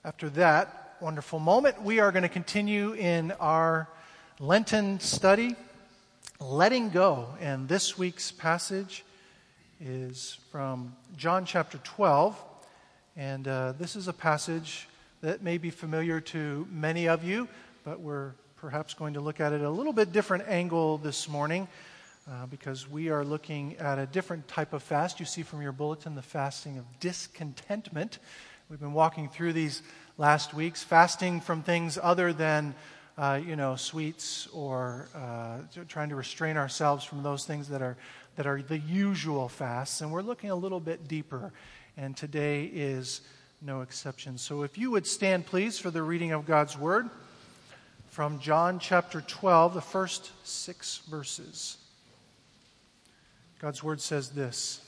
After that wonderful moment, we are going to continue in our Lenten study, Letting Go. And this week's passage is from John chapter 12. And this is a passage that may be familiar to many of you, but we're perhaps going to look at it a little bit different angle this morning because we are looking at a different type of fast. You see from your bulletin the fasting of discontentment. We've been walking through these last weeks, fasting from things other than, sweets or trying to restrain ourselves from those things that are the usual fasts. And we're looking a little bit deeper, and today is no exception. So if you would stand, please, for the reading of God's Word from John chapter 12, the first 6 verses. God's Word says this: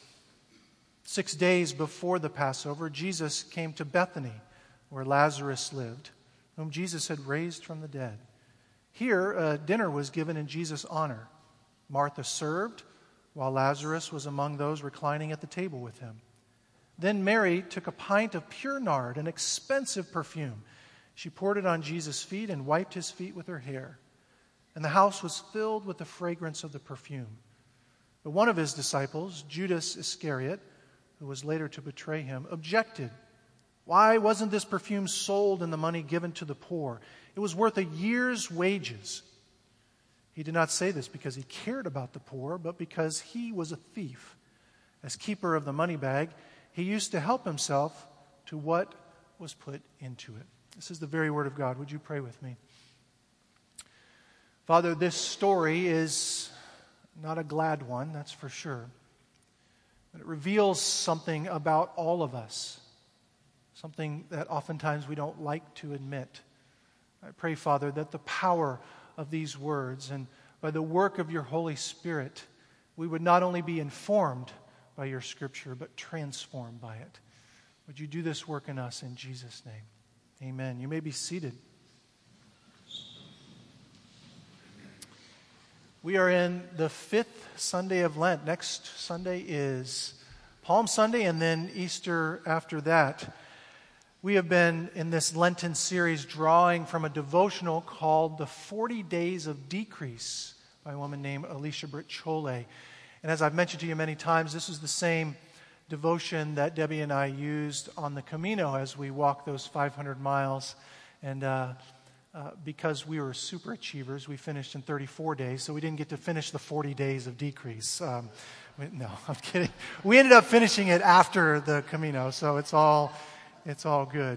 6 days before the Passover, Jesus came to Bethany, where Lazarus lived, whom Jesus had raised from the dead. Here, a dinner was given in Jesus' honor. Martha served, while Lazarus was among those reclining at the table with him. Then Mary took a pint of pure nard, an expensive perfume. She poured it on Jesus' feet and wiped his feet with her hair. And the house was filled with the fragrance of the perfume. But one of his disciples, Judas Iscariot, who was later to betray him, objected. Why wasn't this perfume sold and the money given to the poor? It was worth a year's wages. He did not say this because he cared about the poor, but because he was a thief. As keeper of the money bag, he used to help himself to what was put into it. This is the very word of God. Would you pray with me? Father, this story is not a glad one, that's for sure. But it reveals something about all of us, something that oftentimes we don't like to admit. I pray, Father, that the power of these words and by the work of your Holy Spirit, we would not only be informed by your Scripture, but transformed by it. Would you do this work in us in Jesus' name? Amen. You may be seated. We are in the 5th Sunday of Lent. Next Sunday is Palm Sunday and then Easter after that. We have been in this Lenten series drawing from a devotional called The 40 Days of Decrease by a woman named Alicia Britt Chole. And as I've mentioned to you many times, this is the same devotion that Debbie and I used on the Camino as we walked those 500 miles. And because we were super achievers, we finished in 34 days, so we didn't get to finish the 40 days of decrease. No, I'm kidding. We ended up finishing it after the Camino, so it's all good.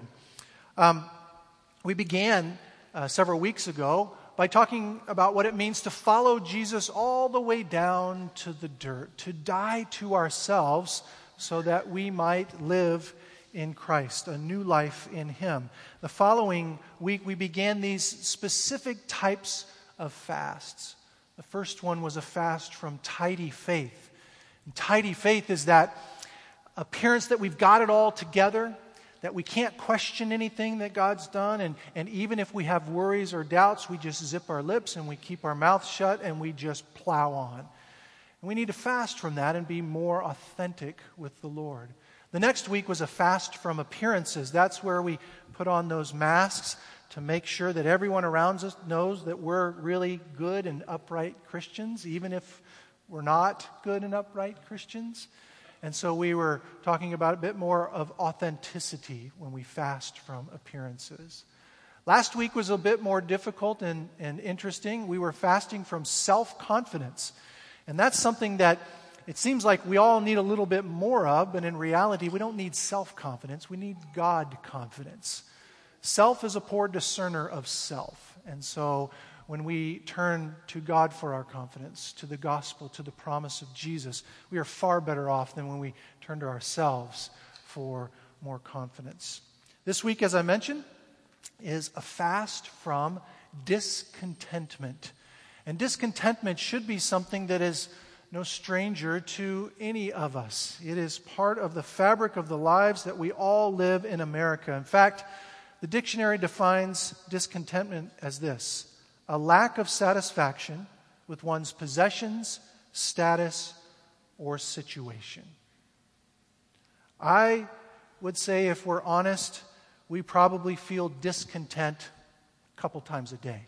We began several weeks ago by talking about what it means to follow Jesus all the way down to the dirt, to die to ourselves so that we might live in Christ, a new life in Him. The following week, we began these specific types of fasts. The first one was a fast from tidy faith. And tidy faith is that appearance that we've got it all together, that we can't question anything that God's done, and even if we have worries or doubts, we just zip our lips and we keep our mouth shut and we just plow on. And we need to fast from that and be more authentic with the Lord. The next week was a fast from appearances. That's where we put on those masks to make sure that everyone around us knows that we're really good and upright Christians, even if we're not good and upright Christians. And so we were talking about a bit more of authenticity when we fast from appearances. Last week was a bit more difficult and interesting. We were fasting from self-confidence. And that's something that it seems like we all need a little bit more of, but in reality, we don't need self-confidence. We need God confidence. Self is a poor discerner of self. And so when we turn to God for our confidence, to the gospel, to the promise of Jesus, we are far better off than when we turn to ourselves for more confidence. This week, as I mentioned, is a fast from discontentment. And discontentment should be something that is no stranger to any of us. It is part of the fabric of the lives that we all live in America. In fact, the dictionary defines discontentment as this: a lack of satisfaction with one's possessions, status, or situation. I would say, if we're honest, we probably feel discontent a couple times a day.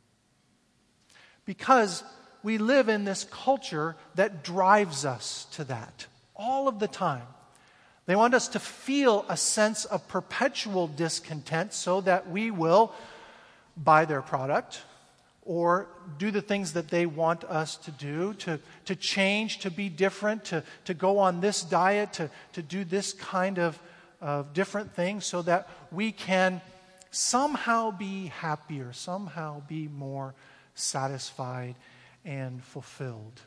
Because we live in this culture that drives us to that all of the time. They want us to feel a sense of perpetual discontent so that we will buy their product or do the things that they want us to do, to change, to be different, to go on this diet, to do this kind of different things so that we can somehow be happier, somehow be more satisfied and fulfilled.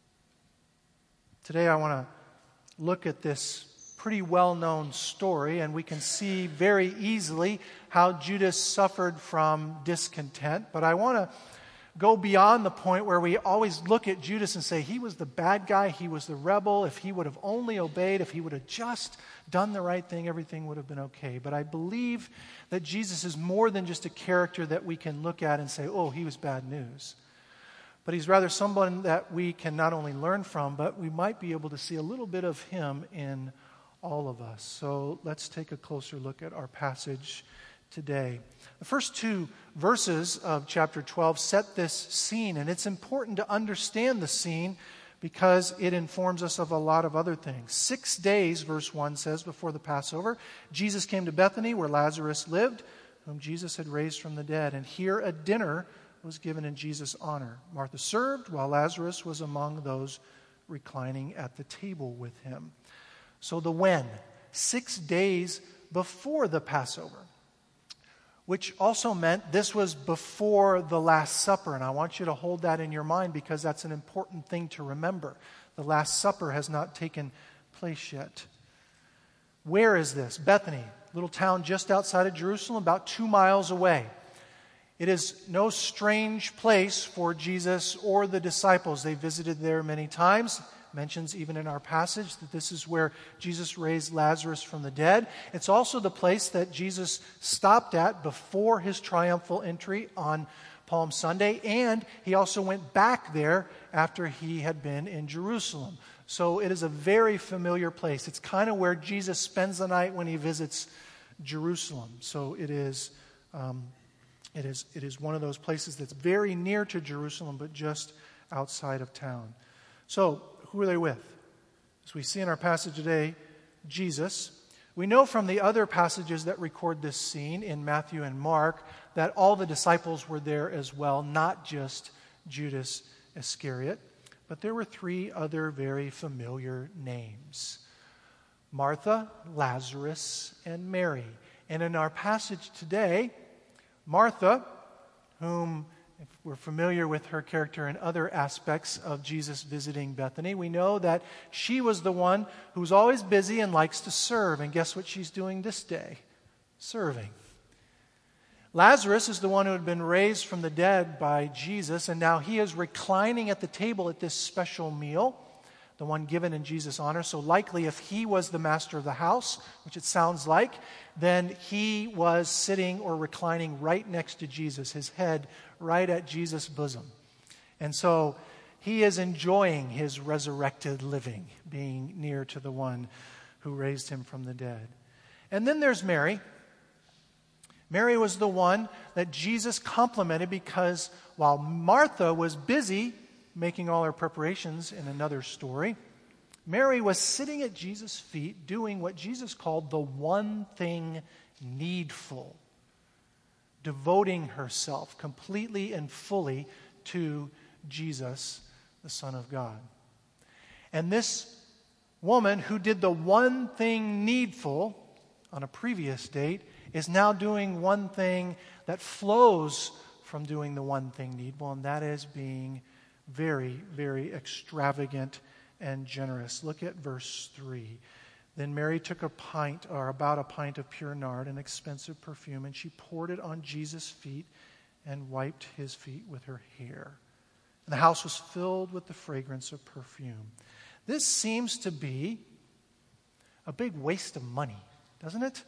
Today I want to look at this pretty well-known story, and we can see very easily how Judas suffered from discontent. But I want to go beyond the point where we always look at Judas and say, he was the bad guy, he was the rebel. If he would have only obeyed, if he would have just done the right thing, everything would have been okay. But I believe that Jesus is more than just a character that we can look at and say, oh, he was bad news. But he's rather someone that we can not only learn from, but we might be able to see a little bit of him in all of us. So let's take a closer look at our passage today. The first two verses of chapter 12 set this scene, and it's important to understand the scene because it informs us of a lot of other things. 6 days, verse 1 says, before the Passover, Jesus came to Bethany where Lazarus lived, whom Jesus had raised from the dead. And here a dinner was given in Jesus' honor. Martha served, while Lazarus was among those reclining at the table with him. So the when, 6 days before the Passover, which also meant this was before the Last Supper. And I want you to hold that in your mind because that's an important thing to remember. The Last Supper has not taken place yet. Where is this? Bethany, little town just outside of Jerusalem, about 2 miles away. It is no strange place for Jesus or the disciples. They visited there many times. Mentions even in our passage that this is where Jesus raised Lazarus from the dead. It's also the place that Jesus stopped at before his triumphal entry on Palm Sunday, and he also went back there after he had been in Jerusalem. So it is a very familiar place. It's kind of where Jesus spends the night when he visits Jerusalem. So it is one of those places that's very near to Jerusalem, but just outside of town. So who are they with? As we see in our passage today, Jesus. We know from the other passages that record this scene in Matthew and Mark that all the disciples were there as well, not just Judas Iscariot. But there were 3 other very familiar names: Martha, Lazarus, and Mary. And in our passage today, Martha, whom, if we're familiar with her character in other aspects of Jesus visiting Bethany, we know that she was the one who's always busy and likes to serve. And guess what she's doing this day? Serving. Lazarus is the one who had been raised from the dead by Jesus, and now he is reclining at the table at this special meal, the one given in Jesus' honor. So likely if he was the master of the house, which it sounds like, then he was sitting or reclining right next to Jesus, his head right at Jesus' bosom. And so he is enjoying his resurrected living, being near to the one who raised him from the dead. And then there's Mary. Mary was the one that Jesus complimented because while Martha was busy making all her preparations in another story, Mary was sitting at Jesus' feet doing what Jesus called the one thing needful, devoting herself completely and fully to Jesus, the Son of God. And this woman who did the one thing needful on a previous date is now doing one thing that flows from doing the one thing needful, and that is being very, very extravagant and generous. Look at verse 3. Then Mary took about a pint of pure nard, an expensive perfume, and she poured it on Jesus' feet and wiped his feet with her hair. And the house was filled with the fragrance of perfume. This seems to be a big waste of money, doesn't it?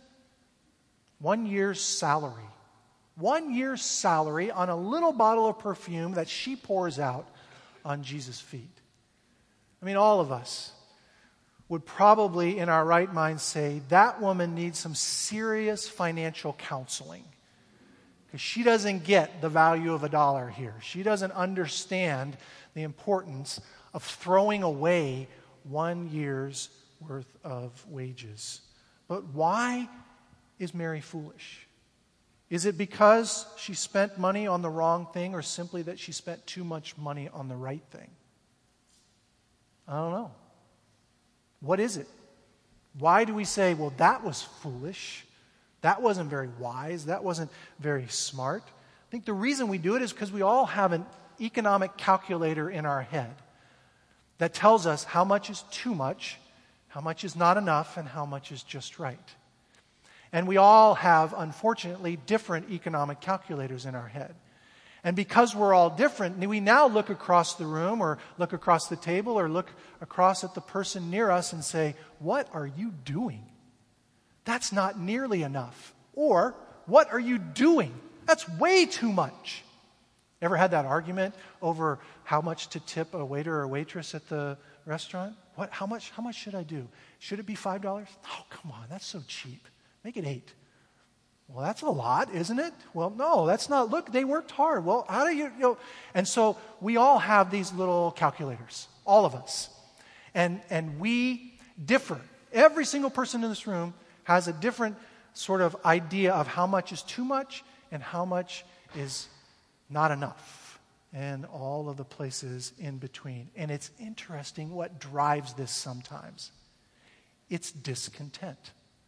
1 year's salary. 1 year's salary on a little bottle of perfume that she pours out on Jesus' feet. I mean, all of us, would probably, in our right mind, say that woman needs some serious financial counseling. Because she doesn't get the value of $1 here. She doesn't understand the importance of throwing away 1 year's worth of wages. But why is Mary foolish? Is it because she spent money on the wrong thing, or simply that she spent too much money on the right thing? I don't know. What is it? Why do we say, well, that was foolish? That wasn't very wise. That wasn't very smart. I think the reason we do it is because we all have an economic calculator in our head that tells us how much is too much, how much is not enough, and how much is just right. And we all have, unfortunately, different economic calculators in our head. And because we're all different, we now look across the room or look across the table or look across at the person near us and say, what are you doing? That's not nearly enough. Or, what are you doing? That's way too much. Ever had that argument over how much to tip a waiter or waitress at the restaurant? How much should I do? Should it be $5? Oh, come on, that's so cheap. Make it $8. Well, that's a lot, isn't it? Well, no, that's not. Look, they worked hard. Well, how do you know? And so we all have these little calculators, all of us. And we differ. Every single person in this room has a different sort of idea of how much is too much and how much is not enough, and all of the places in between. And it's interesting what drives this sometimes. It's discontent.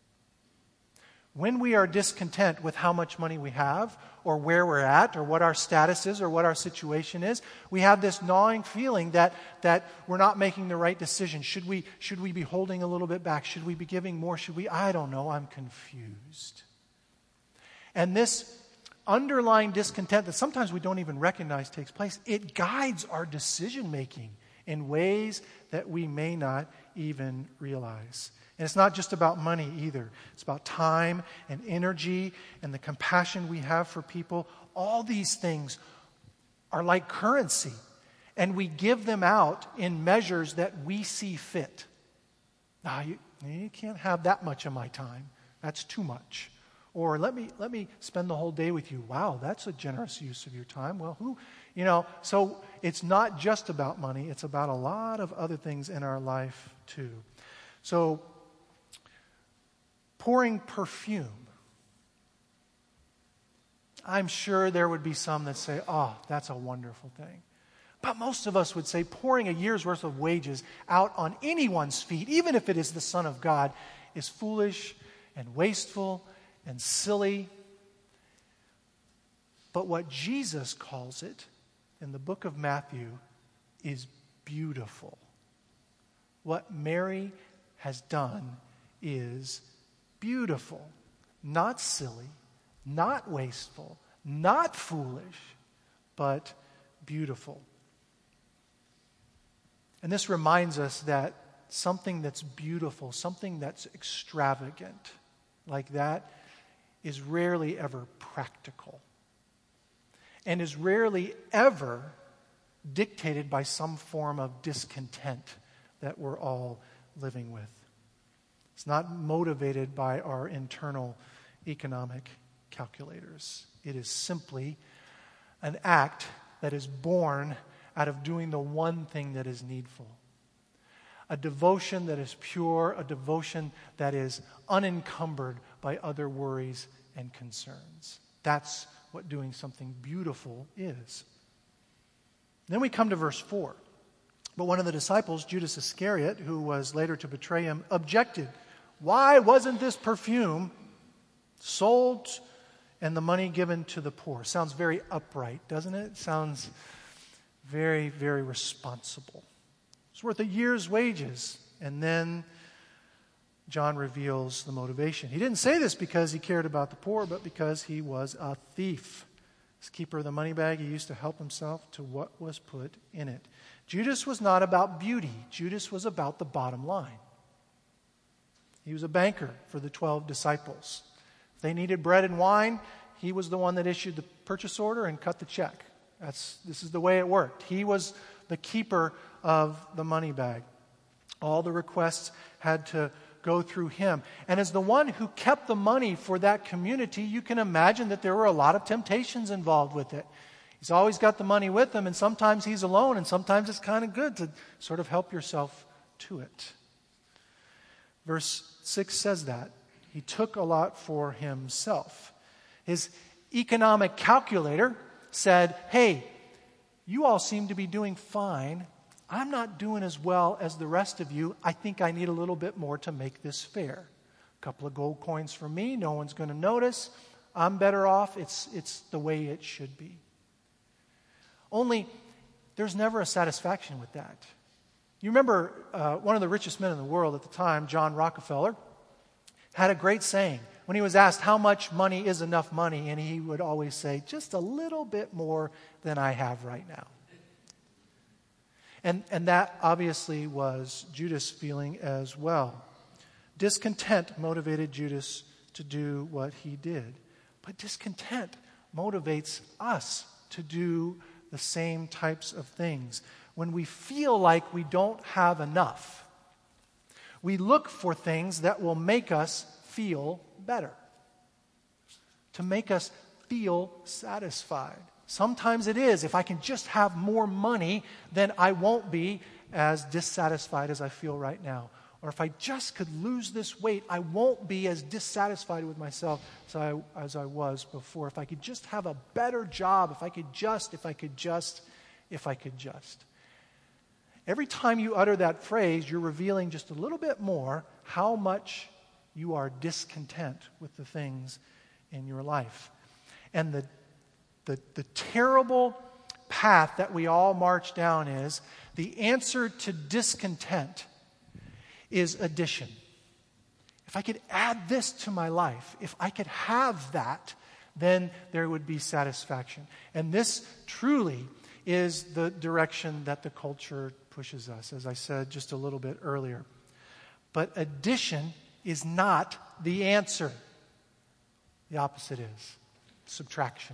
When we are discontent with how much money we have, or where we're at, or what our status is, or what our situation is, we have this gnawing feeling that we're not making the right decision. Should we be holding a little bit back? Should we be giving more? I don't know, I'm confused. And this underlying discontent that sometimes we don't even recognize takes place, it guides our decision making in ways that we may not even realize. And it's not just about money either. It's about time and energy and the compassion we have for people. All these things are like currency, and we give them out in measures that we see fit. Now, you can't have that much of my time. That's too much. Or let me spend the whole day with you. Wow, that's a generous use of your time. Well, so it's not just about money. It's about a lot of other things in our life too. So, pouring perfume. I'm sure there would be some that say, oh, that's a wonderful thing. But most of us would say pouring a year's worth of wages out on anyone's feet, even if it is the Son of God, is foolish and wasteful and silly. But what Jesus calls it in the book of Matthew is beautiful. What Mary has done is beautiful, not silly, not wasteful, not foolish, but beautiful. And this reminds us that something that's beautiful, something that's extravagant, like that, is rarely ever practical, and is rarely ever dictated by some form of discontent that we're all living with. It's not motivated by our internal economic calculators. It is simply an act that is born out of doing the one thing that is needful. A devotion that is pure, a devotion that is unencumbered by other worries and concerns. That's what doing something beautiful is. Then we come to verse 4. But one of the disciples, Judas Iscariot, who was later to betray him, objected. Why wasn't this perfume sold and the money given to the poor? Sounds very upright, doesn't it? Sounds very, very responsible. It's worth a year's wages. And then John reveals the motivation. He didn't say this because he cared about the poor, but because he was a thief. As keeper of the money bag, he used to help himself to what was put in it. Judas was not about beauty. Judas was about the bottom line. He was a banker for the 12 disciples. If they needed bread and wine, he was the one that issued the purchase order and cut the check. This is the way it worked. He was the keeper of the money bag. All the requests had to go through him. And as the one who kept the money for that community, you can imagine that there were a lot of temptations involved with it. He's always got the money with him, and sometimes he's alone, and sometimes it's kind of good to sort of help yourself to it. Verse 6 says that. He took a lot for himself. His economic calculator said, hey, you all seem to be doing fine. I'm not doing as well as the rest of you. I think I need a little bit more to make this fair. A couple of gold coins for me. No one's going to notice. I'm better off. It's the way it should be. Only, there's never a satisfaction with that. You remember one of the richest men in the world at the time, John Rockefeller, had a great saying. When he was asked how much money is enough money, and he would always say, just a little bit more than I have right now. And that obviously was Judas' feeling as well. Discontent motivated Judas to do what he did. But discontent motivates us to do the same types of things. When we feel like we don't have enough, we look for things that will make us feel better, to make us feel satisfied. Sometimes it is, if I can just have more money, then I won't be as dissatisfied as I feel right now. Or if I just could lose this weight, I won't be as dissatisfied with myself as I was before. If I could just have a better job, if I could just. Every time you utter that phrase, you're revealing just a little bit more how much you are discontent with the things in your life. And the terrible path that we all march down is the answer to discontent is addition. If I could add this to my life, if I could have that, then there would be satisfaction. And this truly is the direction that the culture pushes us, as I said just a little bit earlier. But addition is not the answer. The opposite is subtraction.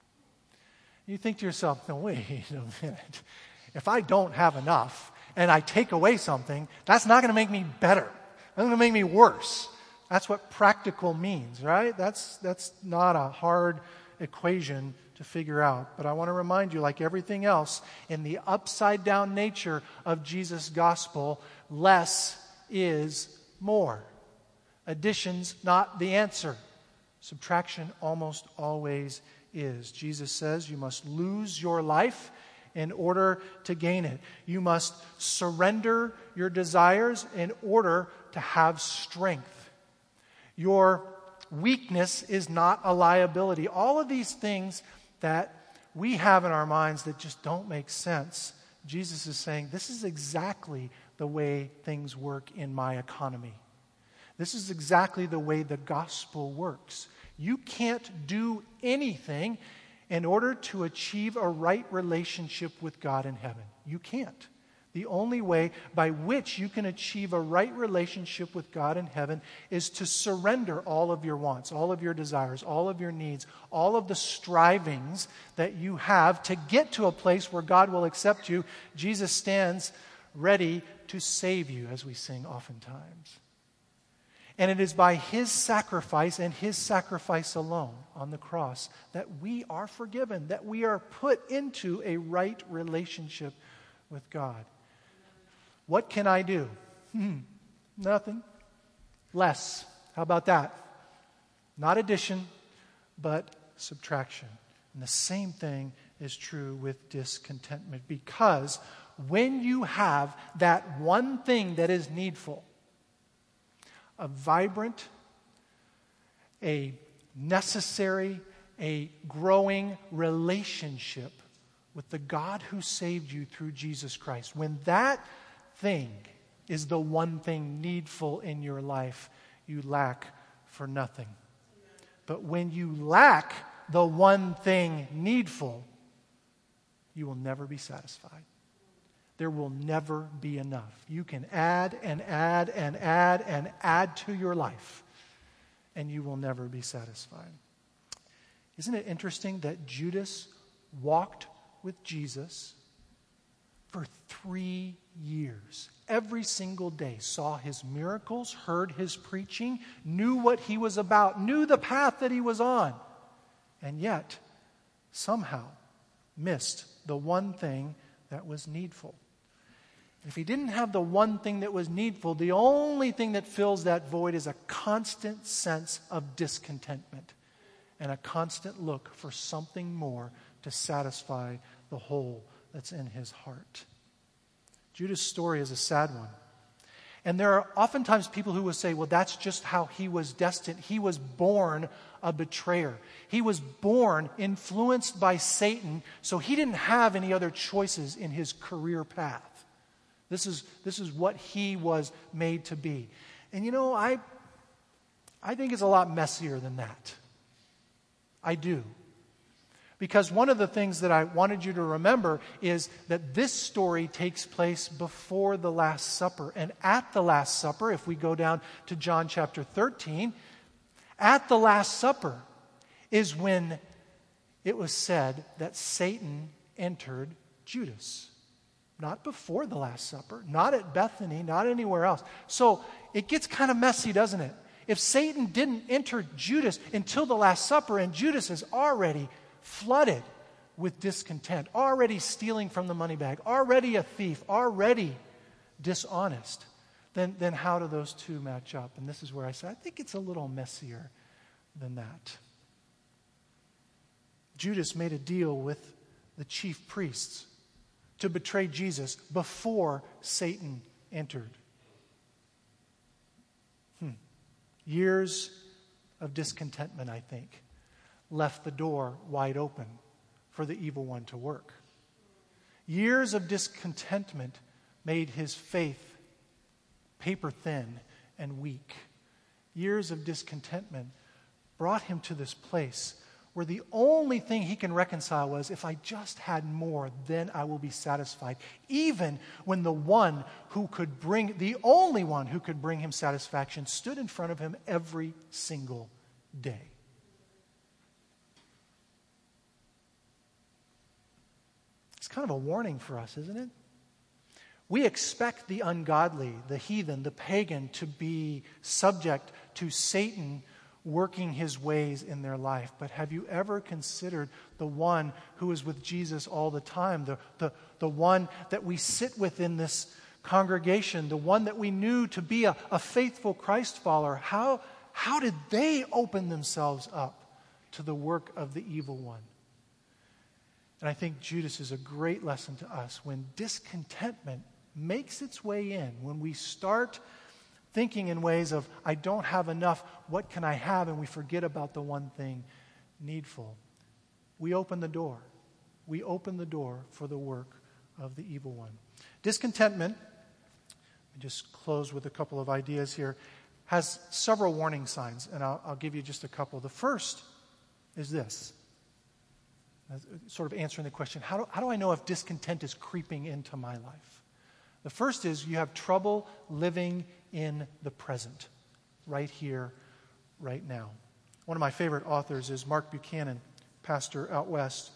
You think to yourself, no, wait a minute. If I don't have enough and I take away something, that's not going to make me better. That's going to make me worse. That's what practical means, right? That's not a hard equation to figure out. But I want to remind you, like everything else, in the upside-down nature of Jesus' gospel, less is more. Addition's not the answer. Subtraction almost always is. Jesus says you must lose your life in order to gain it. You must surrender your desires in order to have strength. Your weakness is not a liability. All of these things that we have in our minds that just don't make sense, Jesus is saying, this is exactly the way things work in my economy. This is exactly the way the gospel works. You can't do anything in order to achieve a right relationship with God in heaven. You can't. The only way by which you can achieve a right relationship with God in heaven is to surrender all of your wants, all of your desires, all of your needs, all of the strivings that you have to get to a place where God will accept you. Jesus stands ready to save you, as we sing oftentimes. And it is by His sacrifice and His sacrifice alone on the cross that we are forgiven, that we are put into a right relationship with God. What can I do? Nothing. Less. How about that? Not addition, but subtraction. And the same thing is true with discontentment, because when you have that one thing that is needful, a vibrant, a necessary, a growing relationship with the God who saved you through Jesus Christ, when that thing is the one thing needful in your life, you lack for nothing. But when you lack the one thing needful, you will never be satisfied. There will never be enough. You can add and add and add and add to your life, and you will never be satisfied. Isn't it interesting that Judas walked with Jesus for 3 years every single day, saw his miracles, heard his preaching, knew what he was about, knew the path that he was on, and yet somehow missed the one thing that was needful. If he didn't have the one thing that was needful, the only thing that fills that void is a constant sense of discontentment and a constant look for something more to satisfy the hole that's in his heart. Judas' story is a sad one. And there are oftentimes people who will say, well, that's just how he was destined. He was born a betrayer. He was born influenced by Satan, so he didn't have any other choices in his career path. This is what he was made to be. And I think it's a lot messier than that. I do. Because one of the things that I wanted you to remember is that this story takes place before the Last Supper. And at the Last Supper, if we go down to John chapter 13, at the Last Supper is when it was said that Satan entered Judas. Not before the Last Supper, not at Bethany, not anywhere else. So it gets kind of messy, doesn't it? If Satan didn't enter Judas until the Last Supper, and Judas is already flooded with discontent, already stealing from the money bag, already a thief, already dishonest, then how do those two match up? And this is where I say, I think it's a little messier than that. Judas made a deal with the chief priests to betray Jesus before Satan entered. Years of discontentment, I think, left the door wide open for the evil one to work. Years of discontentment made his faith paper thin and weak. Years of discontentment brought him to this place where the only thing he can reconcile was, if I just had more, then I will be satisfied. Even when the only one who could bring him satisfaction stood in front of him every single day. It's kind of a warning for us, isn't it? We expect the ungodly, the heathen, the pagan to be subject to Satan working his ways in their life. But have you ever considered the one who is with Jesus all the time, the one that we sit with in this congregation, the one that we knew to be a faithful Christ follower? How did they open themselves up to the work of the evil one? And I think Judas is a great lesson to us. When discontentment makes its way in, when we start thinking in ways of, I don't have enough, what can I have? And we forget about the one thing needful. We open the door. We open the door for the work of the evil one. Discontentment, let me just close with a couple of ideas here, has several warning signs, and I'll give you just a couple. The first is this, sort of answering the question, how do I know if discontent is creeping into my life? The first is you have trouble living in the present, right here, right now. One of my favorite authors is Mark Buchanan, pastor out west.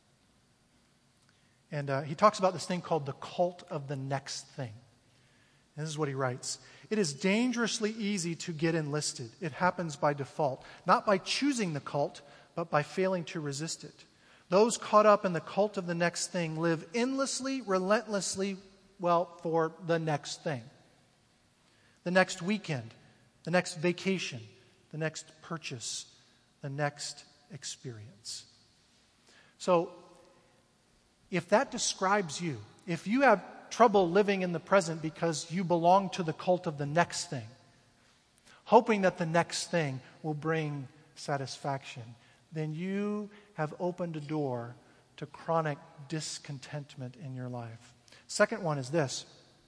And he talks about this thing called the cult of the next thing. And this is what he writes. It is dangerously easy to get enlisted. It happens by default, not by choosing the cult, but by failing to resist it. Those caught up in the cult of the next thing live endlessly, relentlessly, for the next thing. The next weekend, the next vacation, the next purchase, the next experience. So, if that describes you, if you have trouble living in the present because you belong to the cult of the next thing, hoping that the next thing will bring satisfaction, then you have opened a door to chronic discontentment in your life. Second one is this.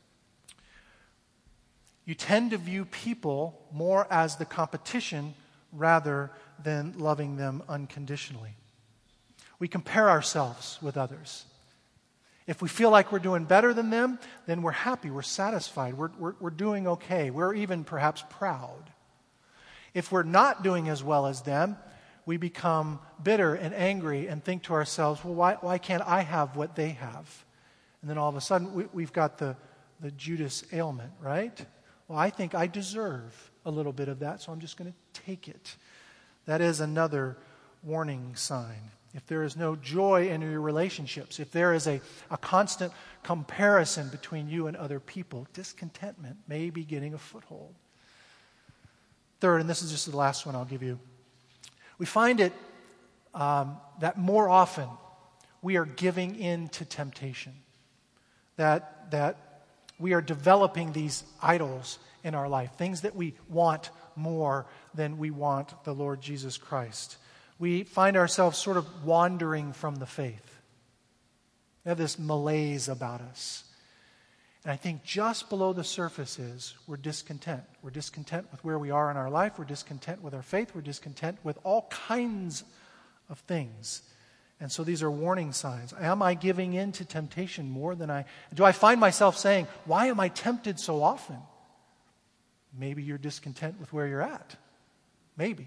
You tend to view people more as the competition rather than loving them unconditionally. We compare ourselves with others. If we feel like we're doing better than them, then we're happy, we're satisfied, we're doing okay. We're even perhaps proud. If we're not doing as well as them, we become bitter and angry and think to ourselves, well, why can't I have what they have? And then all of a sudden, we've got the the Judas ailment, right? Well, I think I deserve a little bit of that, so I'm just going to take it. That is another warning sign. If there is no joy in your relationships, if there is a constant comparison between you and other people, discontentment may be getting a foothold. Third, and this is just the last one I'll give you, we find it that more often we are giving in to temptation, that we are developing these idols in our life, things that we want more than we want the Lord Jesus Christ. We find ourselves sort of wandering from the faith. We have this malaise about us. And I think just below the surface is we're discontent. We're discontent with where we are in our life. We're discontent with our faith. We're discontent with all kinds of things. And so these are warning signs. Am I giving in to temptation more than do I find myself saying, why am I tempted so often? Maybe you're discontent with where you're at. Maybe.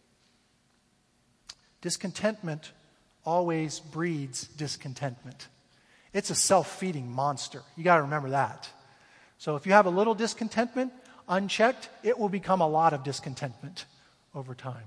Discontentment always breeds discontentment. It's a self-feeding monster. You got to remember that. So if you have a little discontentment, unchecked, it will become a lot of discontentment over time.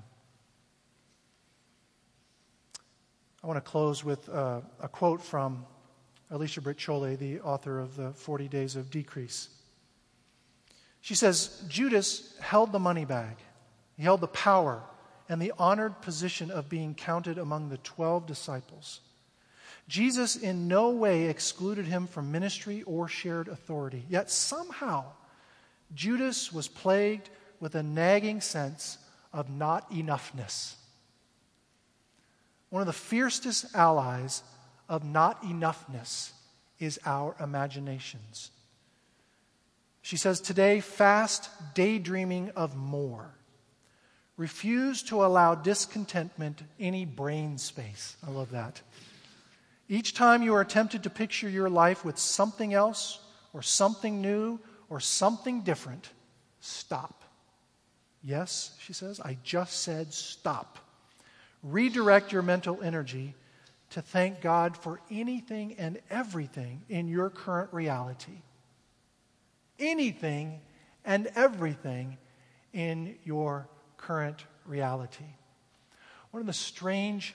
I want to close with a quote from Alicia Britt Chole, the author of the 40 Days of Decrease. She says, Judas held the money bag. He held the power and the honored position of being counted among the 12 disciples. Jesus in no way excluded him from ministry or shared authority. Yet somehow, Judas was plagued with a nagging sense of not enoughness. One of the fiercest allies of not enoughness is our imaginations. She says, today, fast daydreaming of more. Refuse to allow discontentment any brain space. I love that. Each time you are tempted to picture your life with something else or something new or something different, stop. Yes, she says, I just said stop. Redirect your mental energy to thank God for anything and everything in your current reality. Anything and everything in your current reality. One of the strange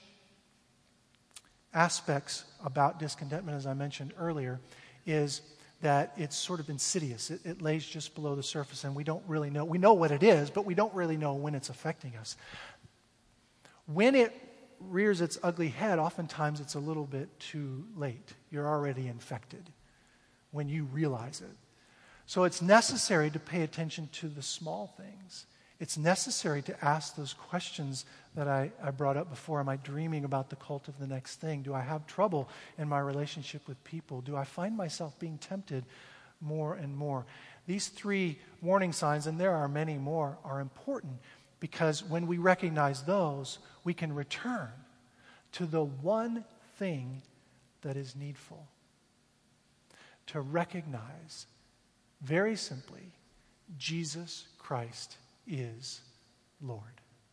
aspects about discontentment, as I mentioned earlier, is that it's sort of insidious. It lays just below the surface, and we don't really know. We know what it is, but we don't really know when it's affecting us. When it rears its ugly head, oftentimes it's a little bit too late. You're already infected when you realize it. So it's necessary to pay attention to the small things. It's necessary to ask those questions that I brought up before. Am I dreaming about the cult of the next thing? Do I have trouble in my relationship with people? Do I find myself being tempted more and more? These 3 warning signs, and there are many more, are important because when we recognize those, we can return to the one thing that is needful. To recognize, very simply, Jesus Christ is Lord.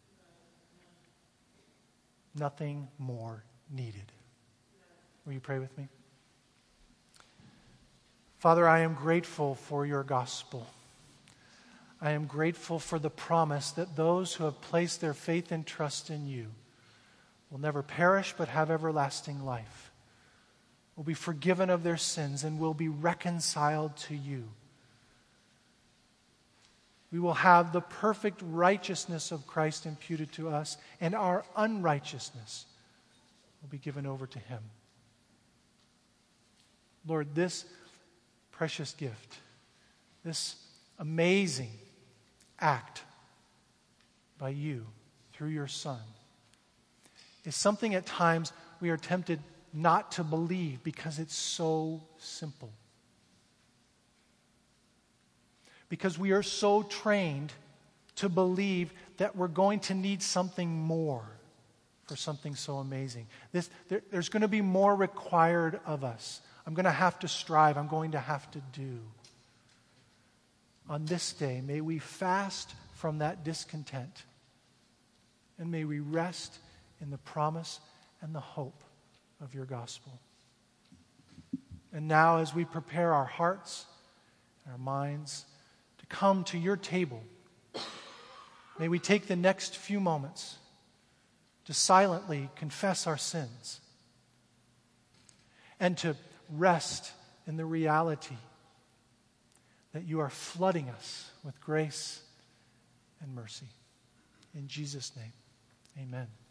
Nothing more needed. Will you pray with me? Father, I am grateful for your gospel. I am grateful for the promise that those who have placed their faith and trust in you will never perish but have everlasting life, will be forgiven of their sins, and will be reconciled to you. We will have the perfect righteousness of Christ imputed to us, and our unrighteousness will be given over to him. Lord, this precious gift, this amazing act by you through your Son, is something at times we are tempted not to believe because it's so simple. Because we are so trained to believe that we're going to need something more for something so amazing. There's going to be more required of us. I'm going to have to strive. I'm going to have to do. On this day, may we fast from that discontent, and may we rest in the promise and the hope of your gospel. And now, as we prepare our hearts our minds, to come to your table. May we take the next few moments to silently confess our sins and to rest in the reality that you are flooding us with grace and mercy. In Jesus' name, amen.